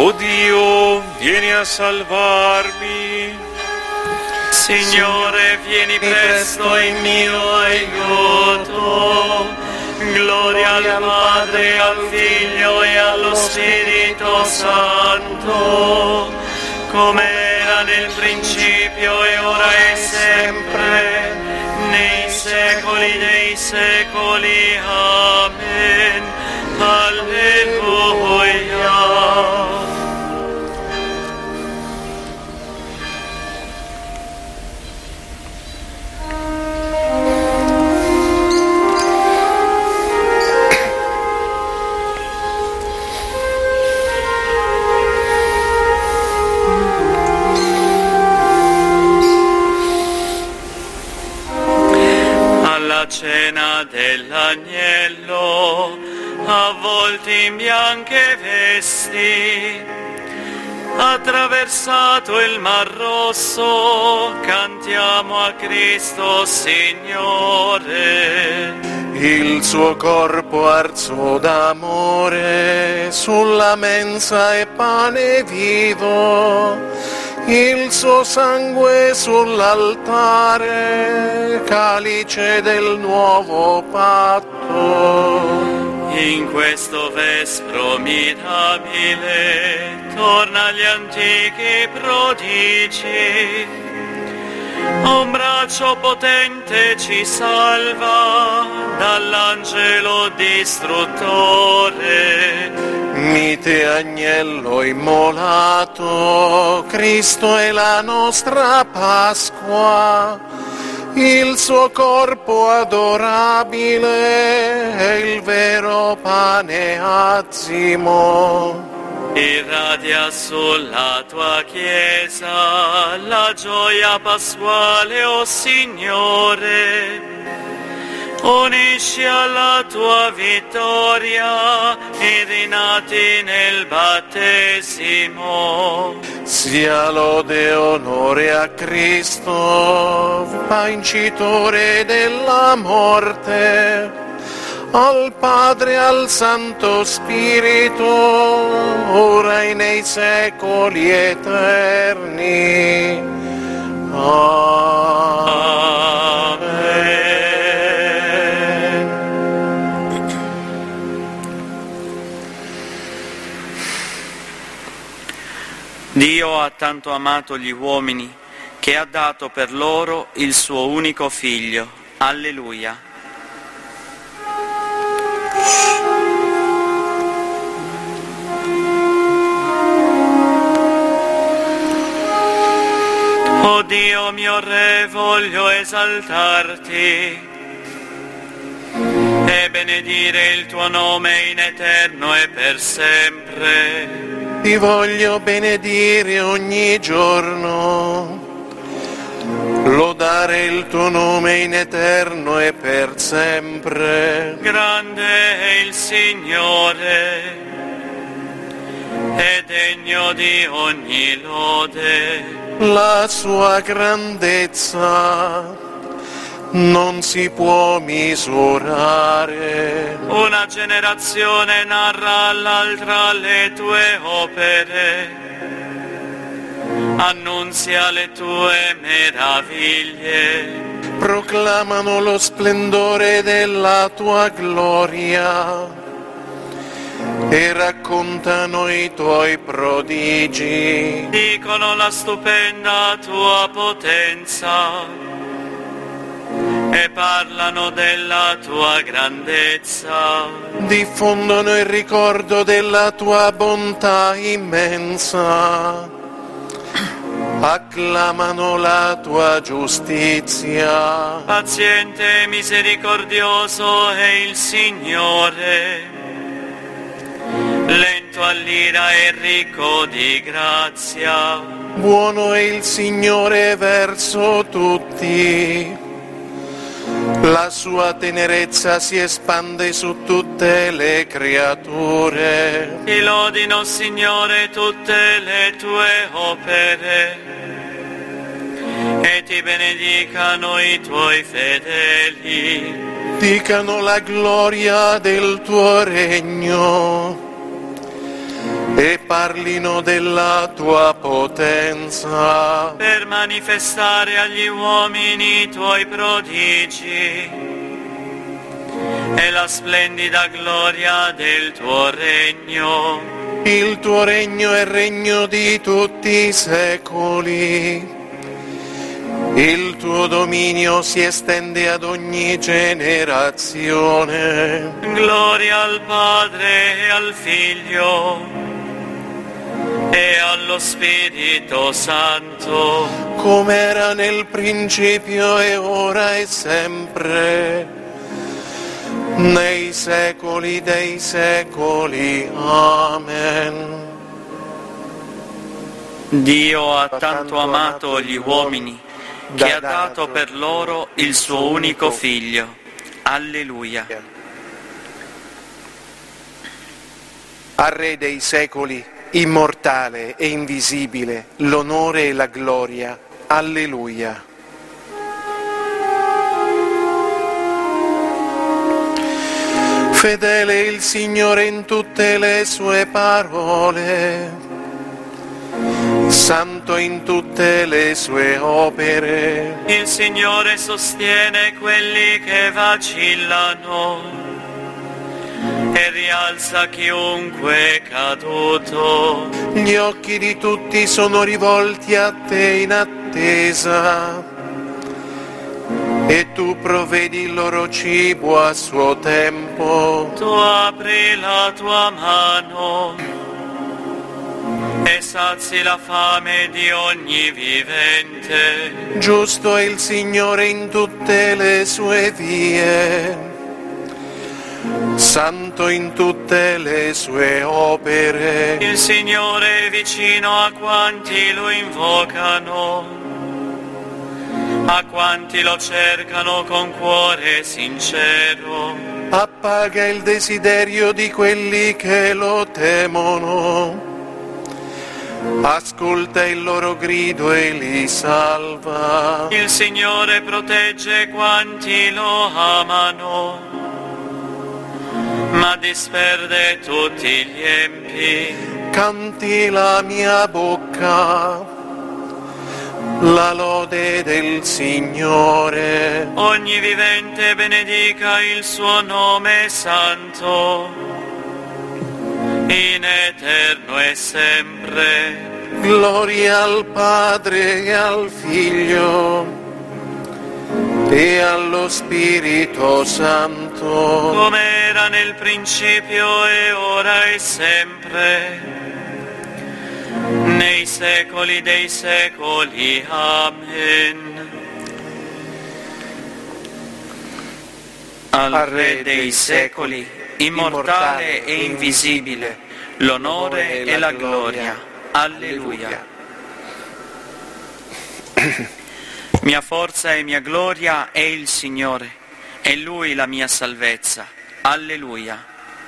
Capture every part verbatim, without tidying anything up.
O Dio, vieni a salvarmi. Signore, vieni presto in mio aiuto. Gloria al Padre, al Figlio e allo Spirito Santo, come era nel principio e ora e sempre, nei secoli dei secoli. Amen. Alleluia. Alla cena dell'agnello, avvolti in bianche vesti, attraversato il Mar Rosso, cantiamo a Cristo Signore. Il suo corpo arso d'amore, sulla mensa è pane vivo, il suo sangue sull'altare, calice del nuovo patto. In questo vespro mirabile torna agli antichi prodigi. Un braccio potente ci salva dall'angelo distruttore. Mite agnello immolato, Cristo è la nostra Pasqua. Il suo corpo adorabile è il vero pane azimo. Irradia sulla tua Chiesa la gioia pasquale, o Signore. Unisci alla tua vittoria i rinati nel battesimo. Sia lode e onore a Cristo, vincitore della morte, al Padre e al Santo Spirito, ora e nei secoli eterni. Amen. Dio ha tanto amato gli uomini che ha dato per loro il suo unico Figlio. Alleluia. O Dio mio Re, voglio esaltarti e benedire il tuo nome in eterno e per sempre. Ti voglio benedire ogni giorno, lodare il tuo nome in eterno e per sempre. Grande è il Signore, è degno di ogni lode. La sua grandezza non si può misurare. Una generazione narra all'altra le tue opere, annunzia le tue meraviglie. Proclamano lo splendore della tua gloria e raccontano i tuoi prodigi. Dicono la stupenda tua potenza e parlano della tua grandezza. Diffondono il ricordo della tua bontà immensa. Acclamano la tua giustizia. Paziente e misericordioso è il Signore, lento all'ira e ricco di grazia. Buono è il Signore verso tutti. La sua tenerezza si espande su tutte le creature. Ti lodino, Signore, tutte le tue opere e ti benedicano i tuoi fedeli. Dicano la gloria del tuo regno e parlino della tua potenza, per manifestare agli uomini i tuoi prodigi e la splendida gloria del tuo regno. Il tuo regno è regno di tutti i secoli. Il tuo dominio si estende ad ogni generazione. Gloria al Padre e al Figlio e allo Spirito Santo, come era nel principio e ora e sempre, nei secoli dei secoli. Amen. Dio ha tanto amato gli uomini che ha dato per loro il suo unico Figlio. Alleluia. Al Re dei secoli, immortale e invisibile, l'onore e la gloria. Alleluia. Fedele il Signore in tutte le sue parole, santo in tutte le sue opere. Il Signore sostiene quelli che vacillano e rialza chiunque è caduto. Gli occhi di tutti sono rivolti a te in attesa, e tu provvedi il loro cibo a suo tempo. Tu apri la tua mano e sazi la fame di ogni vivente. Giusto è il Signore in tutte le sue vie, santo in tutte le sue opere. Il Signore è vicino a quanti lo invocano, a quanti lo cercano con cuore sincero. Appaga il desiderio di quelli che lo temono, ascolta il loro grido e li salva. Il Signore protegge quanti lo amano, ma disperde tutti gli empi. Canti la mia bocca la lode del Signore. Ogni vivente benedica il suo nome santo, in eterno e sempre. Gloria al Padre e al Figlio e allo Spirito Santo, come era nel principio e ora e sempre, nei secoli dei secoli. Amen. Al Re dei secoli, immortale e invisibile, l'onore e la gloria. Alleluia. Mia forza e mia gloria è il Signore, è Lui la mia salvezza. Alleluia.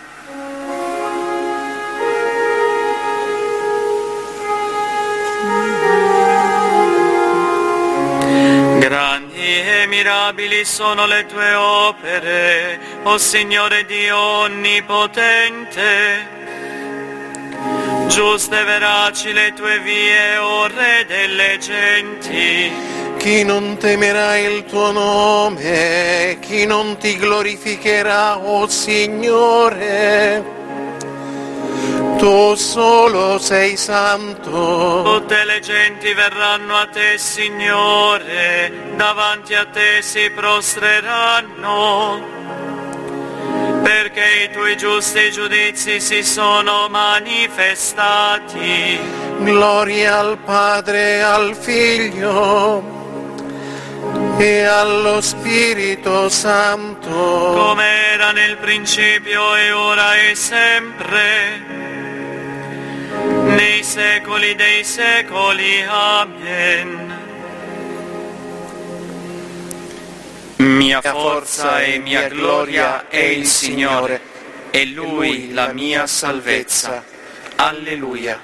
Grandi e mirabili sono le tue opere, o Signore Dio onnipotente. Giuste e veraci le tue vie, o Re delle genti. Chi non temerà il tuo nome, chi non ti glorificherà, o Signore? Tu solo sei santo. Tutte le genti verranno a te, Signore, davanti a te si prostreranno, perché i tuoi giusti giudizi si sono manifestati. Gloria al Padre e al Figlio e allo Spirito Santo, come era nel principio e ora e sempre, nei secoli dei secoli. Amen. Mia forza e mia gloria è il Signore, e Lui la mia salvezza. Alleluia.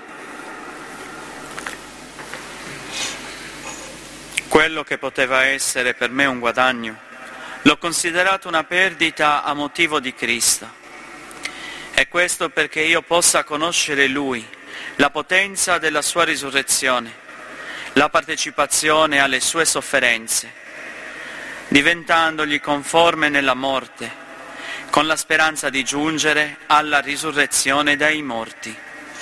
Quello che poteva essere per me un guadagno, l'ho considerato una perdita a motivo di Cristo. E questo perché io possa conoscere Lui, la potenza della sua risurrezione, la partecipazione alle sue sofferenze, diventandogli conforme nella morte, con la speranza di giungere alla risurrezione dai morti.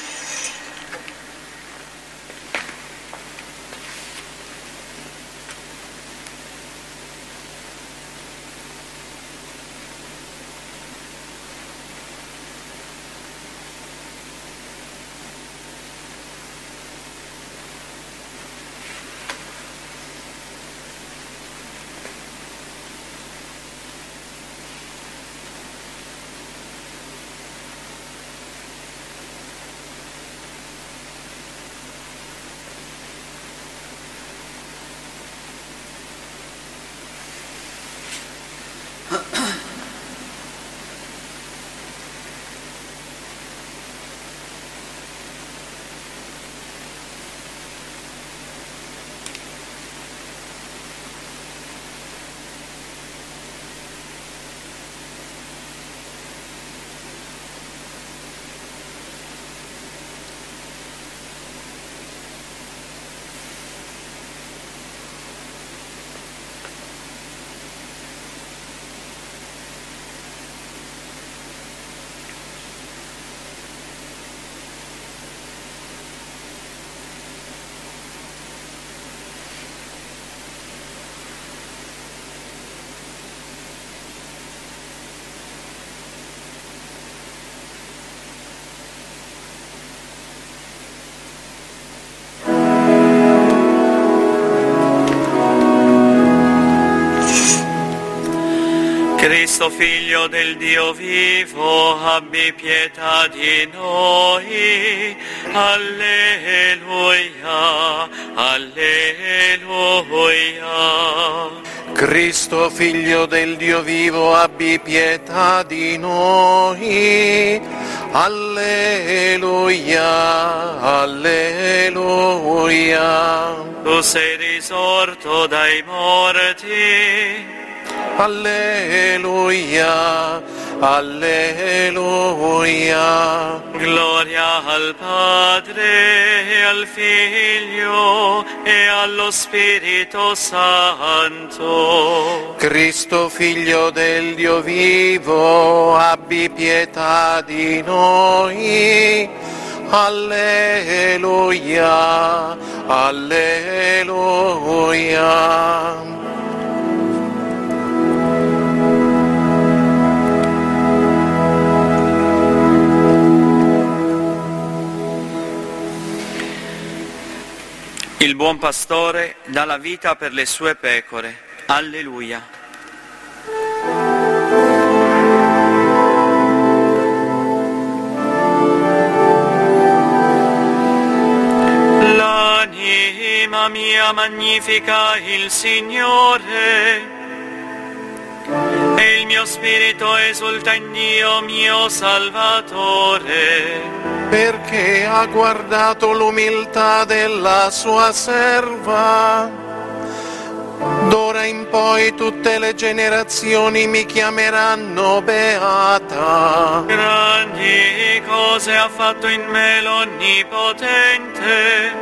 Cristo, Figlio del Dio vivo, abbi pietà di noi. Alleluia, alleluia. Cristo, Figlio del Dio vivo, abbi pietà di noi. Alleluia, alleluia. Tu sei risorto dai morti. Alleluia, alleluia. Gloria al Padre, e al Figlio, e allo Spirito Santo. Cristo, Figlio del Dio vivo, abbi pietà di noi. Alleluia, alleluia. Il buon pastore dà la vita per le sue pecore. Alleluia. L'anima mia magnifica il Signore, e il mio spirito esulta in Dio mio Salvatore, perché ha guardato l'umiltà della sua serva. D'ora in poi tutte le generazioni mi chiameranno beata. Grandi cose ha fatto in me l'Onnipotente,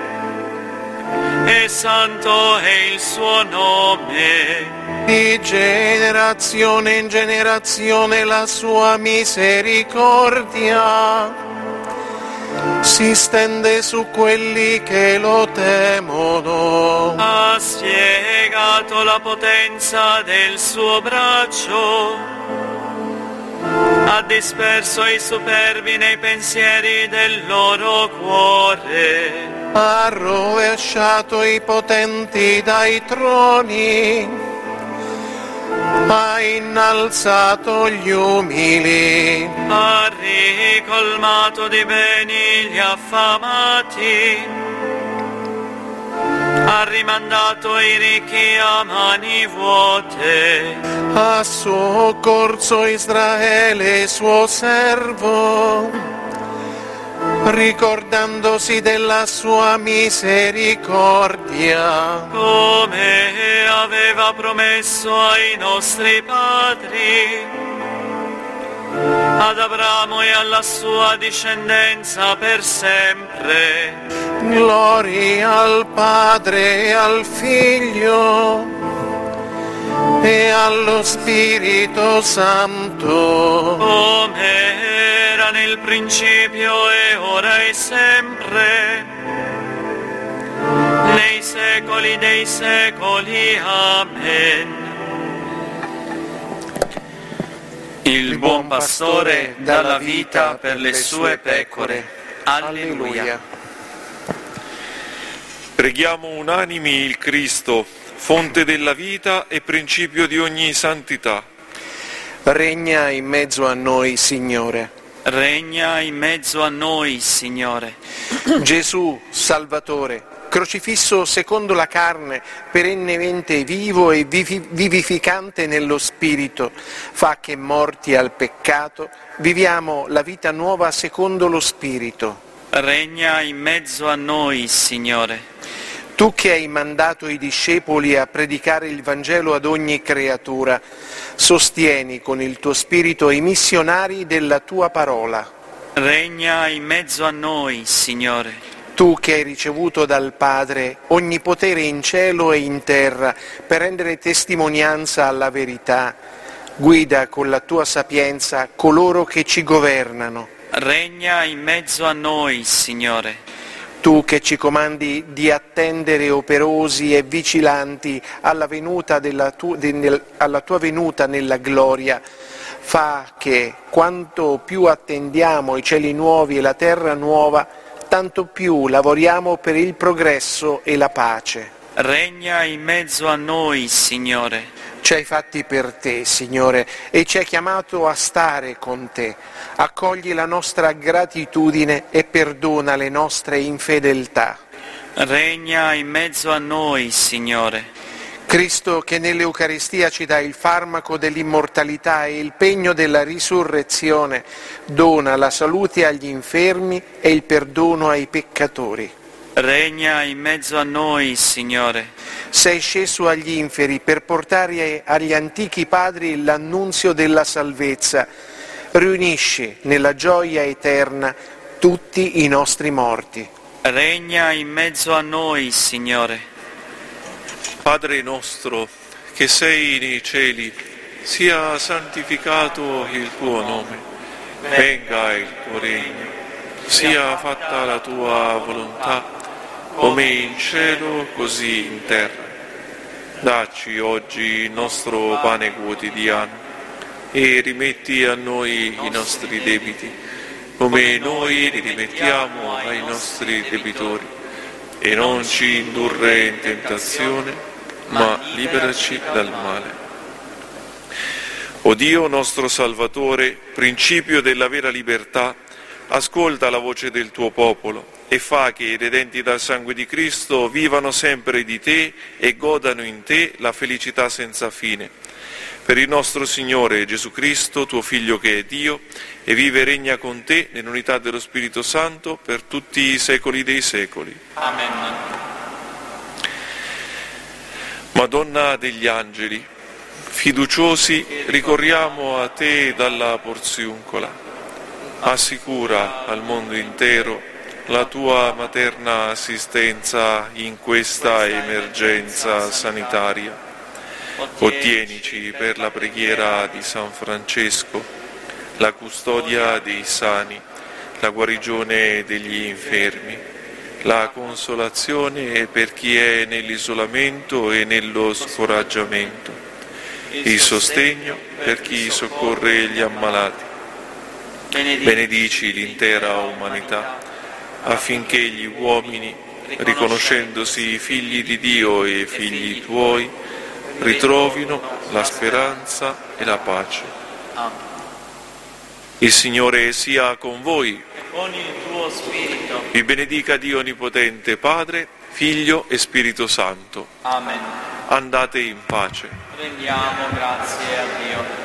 e santo è il suo nome. Di generazione in generazione la sua misericordia si stende su quelli che lo temono. Ha spiegato la potenza del suo braccio, ha disperso i superbi nei pensieri del loro cuore. Ha rovesciato i potenti dai troni, ha innalzato gli umili, ha ricolmato di beni gli affamati, ha rimandato i ricchi a mani vuote, ha soccorso Israele suo servo, ricordandosi della sua misericordia, come aveva promesso ai nostri padri, ad Abramo e alla sua discendenza per sempre. Gloria al Padre e al Figlio e allo Spirito Santo, Come era nel principio e ora e sempre, nei secoli dei secoli. Amen. Il buon pastore dà la vita per le sue pecore. Alleluia. Preghiamo unanimi il Cristo, fonte della vita e principio di ogni santità. Regna in mezzo a noi, Signore. Regna in mezzo a noi, Signore. Gesù, Salvatore, crocifisso secondo la carne, perennemente vivo e vivi- vivificante nello Spirito, fa che morti al peccato viviamo la vita nuova secondo lo Spirito. Regna in mezzo a noi, Signore. Tu che hai mandato i discepoli a predicare il Vangelo ad ogni creatura, sostieni con il tuo Spirito i missionari della tua parola. Regna in mezzo a noi, Signore. Tu che hai ricevuto dal Padre ogni potere in cielo e in terra per rendere testimonianza alla verità, guida con la tua sapienza coloro che ci governano. Regna in mezzo a noi, Signore. Tu che ci comandi di attendere operosi e vigilanti alla, venuta della tu, de, nel, alla tua venuta nella gloria, fa che quanto più attendiamo i cieli nuovi e la terra nuova, tanto più lavoriamo per il progresso e la pace. Regna in mezzo a noi, Signore. Ci hai fatti per te, Signore, e ci hai chiamato a stare con te. Accogli la nostra gratitudine e perdona le nostre infedeltà. Regna in mezzo a noi, Signore. Cristo, che nell'Eucaristia ci dà il farmaco dell'immortalità e il pegno della risurrezione, dona la salute agli infermi e il perdono ai peccatori. Regna in mezzo a noi, Signore. Sei sceso agli inferi per portare agli antichi padri l'annunzio della salvezza. Riunisci nella gioia eterna tutti i nostri morti. Regna in mezzo a noi, Signore. Padre nostro, che sei nei cieli, sia santificato il tuo nome. Venga il tuo regno. Sia fatta la tua volontà, come in cielo, così in terra. Dacci oggi il nostro pane quotidiano e rimetti a noi i nostri debiti, come noi li rimettiamo ai nostri debitori. E non ci indurre in tentazione, ma liberaci dal male. O Dio nostro Salvatore, principio della vera libertà, ascolta la voce del tuo popolo e fa che i redenti dal sangue di Cristo vivano sempre di te e godano in te la felicità senza fine. Per il nostro Signore Gesù Cristo, tuo Figlio che è Dio, e vive e regna con te nell'unità dello Spirito Santo per tutti i secoli dei secoli. Amen. Madonna degli angeli, fiduciosi ricorriamo a te dalla Porziuncola. Assicura al mondo intero la tua materna assistenza in questa emergenza sanitaria. Ottienici per la preghiera di San Francesco, la custodia dei sani, la guarigione degli infermi, la consolazione per chi è nell'isolamento e nello scoraggiamento, il sostegno per chi soccorre gli ammalati. Benedici l'intera umanità, affinché gli uomini, riconoscendosi figli di Dio e figli tuoi, ritrovino la speranza e la pace. Il Signore sia con voi. Con il tuo Spirito. Vi benedica Dio Onnipotente, Padre, Figlio e Spirito Santo. Amen. Andate in pace. Rendiamo grazie a Dio.